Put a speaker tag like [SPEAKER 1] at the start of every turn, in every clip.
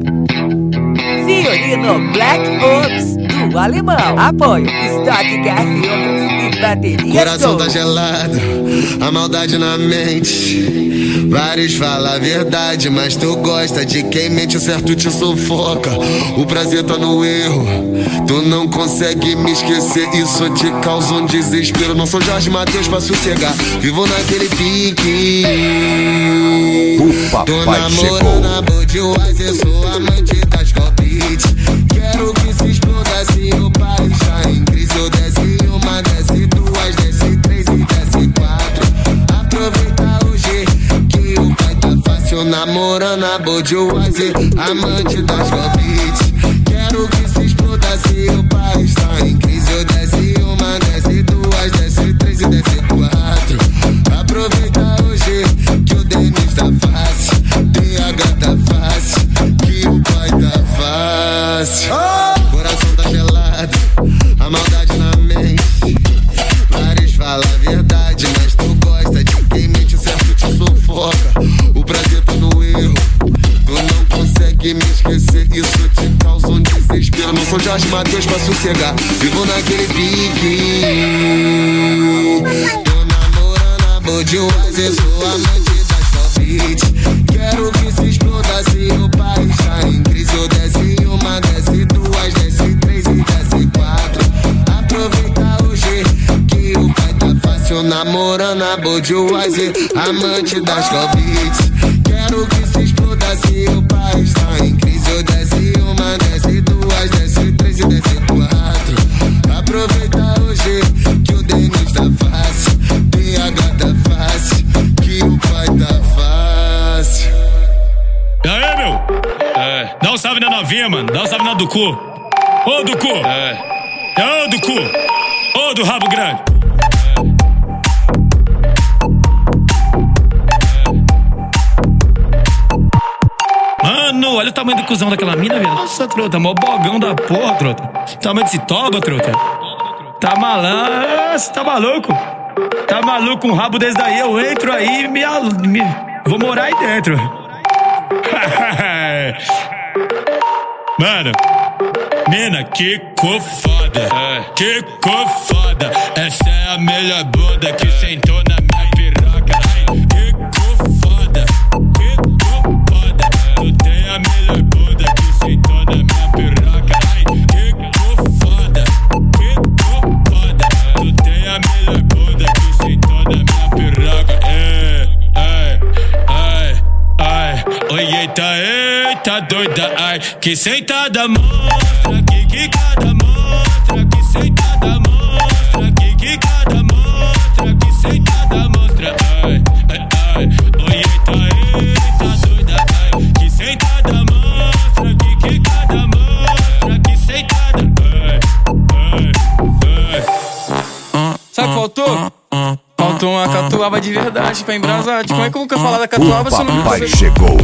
[SPEAKER 1] Fiorino Black Ops do Alemão. Apoio Stock Gas Filtros e bateria.
[SPEAKER 2] Coração tá gelado, a maldade na mente. Vários falam a verdade, mas tu gosta de quem mente. O certo te sufoca, o prazer tá no erro. Tu não consegue me esquecer, isso te causa um desespero. Não sou Jorge Mateus pra sossegar, vivo naquele pique. Tô namorando a Budweiser, sou amante das Copit. Quero que se exploda se o país tá em crise. Eu desce uma, desce duas, desce três e desce quatro. Aproveita hoje que o pai tá fácil. Namorando a Budweiser, amante das Copit. Quero que se exploda se o país tá em crise. Eu desce uma, desce duas, desce três e desce quatro. Aproveita hoje que o Denis tá fácil, DH tá fácil, que o pai tá fácil. Coração tá gelado, a maldade na mente. Vários falam a verdade, mas tu gosta de quem mente. O certo te sufoca, o prazer tá no erro. Tu não consegue me esquecer, isso te causa um desespero. Não sou Jorge Mateus pra sossegar, vivo naquele pique. Tô namorando a Budweiser, sou amante das Copit. Quero que se exploda se o país tá em crise. Eu desce uma, desce duas, desce três e desce quatro. Aproveita hoje que o pai tá fácil. Namorando a Budweiser, amante das Copit. Quero que se exploda se o país tá em crise. Eu desce uma, desce duas, desce três e desce quatro. Aproveita hoje que o Denis tá fácil, DH tá fácil, que o pai tá fácil.
[SPEAKER 3] E aí, meu? Dá um salve na novinha, mano. Dá um salve na do cu. Ô, do cu. Ô, do cu. Ô, do rabo grande. Mano, olha o tamanho do cuzão daquela mina, velho. Nossa, trota, mó bogão da porra, trota. Tamanho desse toba, trota. Tá malandro, você tá maluco? Tá maluco, um rabo desse daí, eu entro aí e vou morar aí dentro. Mano, mina, que cor foda. Que cor foda. Essa é a melhor bunda que sentou na minha piroca. Que cor foda. Que cor foda. Tu tem a melhor bunda que sentou na minha piroca. Que cor foda. Que cor foda. Tu tem a melhor bunda que sentou na minha piroca. Oi, eita, doida, ai. Que sentada mostra, que quicada mostra, que sentada mostra, que quicada mostra, que sentada mostra, ai. Oi, eita, doida, ai. Que sentada mostra, que quicada mostra, que sentada,
[SPEAKER 4] Sabe o que faltou? Faltou uma catuaba de verdade pra embrasar. Como é que eu vou falar da catuaba se eu não me
[SPEAKER 5] papai chegou.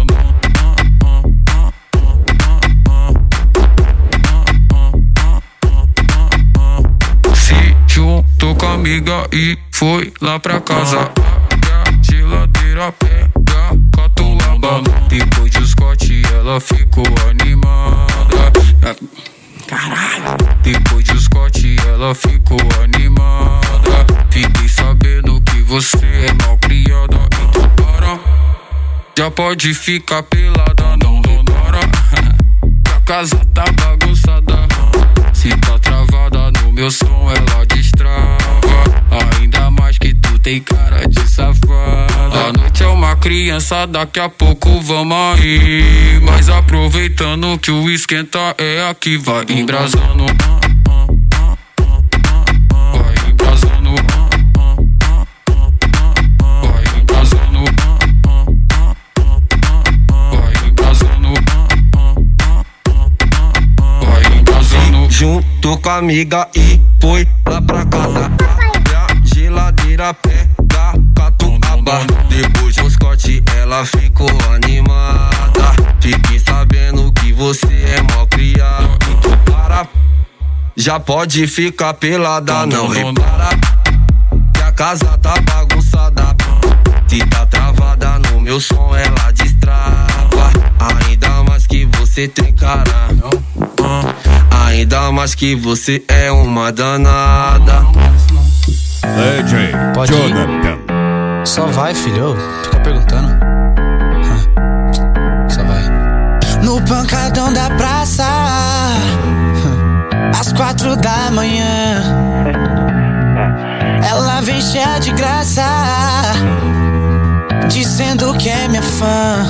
[SPEAKER 6] Se juntou com a amiga e foi lá pra casa. A geladeira pega catuaba. Depois de Scott ela ficou animada. Caralho. Depois de Scott ela ficou animada. Fiquei sabendo que você é mal criada. Então para, já pode ficar pelada, não repara. Que a casa tá bagunçada. Se tá travada no meu som ela destrava. Ainda mais que tu tem cara de safada. A noite é uma criança, daqui a pouco vamos aí. Mas aproveitando que o esquenta é aqui, vai embrasando. Vai embrasando. Vai embrasando. Vai embrasando. Vai embrasando.
[SPEAKER 7] Junto com a amiga e foi lá pra casa. E a geladeira pega catuaba. Depois do Scott ela ficou animada. Fiquei sabendo que você é mal criado. Então para, já pode ficar pelada, não repara. Que a casa tá bagunçada. Se tá travada no meu som ela destrava. Ainda mais que você você tem cara. Ainda mais que você é uma danada.
[SPEAKER 3] DJ
[SPEAKER 5] Pode ir?
[SPEAKER 3] Jonathan.
[SPEAKER 5] Só vai, filho. Fica perguntando. Só vai. No pancadão da praça, às 4 da manhã, ela vem cheia de graça, dizendo que é minha fã.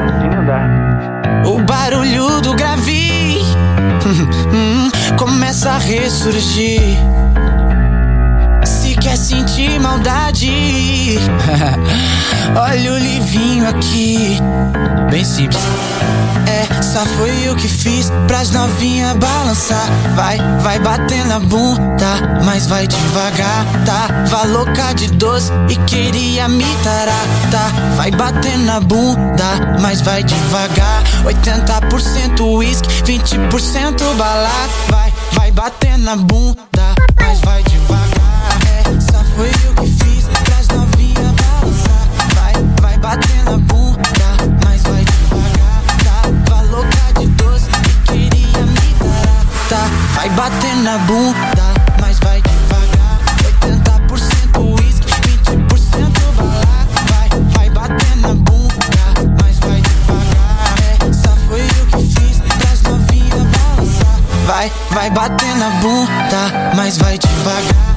[SPEAKER 5] O barulho do grave começa a ressurgir. Se quer sentir maldade, olha o livinho aqui. Bem simples. Essa foi eu que fiz pras novinha balançar. Vai bater na bunda, mas vai devagar. Tava louca de doce e queria me tarar. Vai bater na bunda, mas vai devagar. 80% uísque, 20% bala. Vai bater na bunda, mas vai devagar. Essa foi eu que fiz pras novinha balançar. Vai bater na bunda, mas vai devagar. Tava louca de doce e queria me tarar. Vai bater na bunda, mas vai devagar. 80% uísque, 20% bala. Vai bater na bunda, mas vai devagar. Essa foi eu que fiz pras novinha balançar. Vai bater na bunda, mas vai devagar.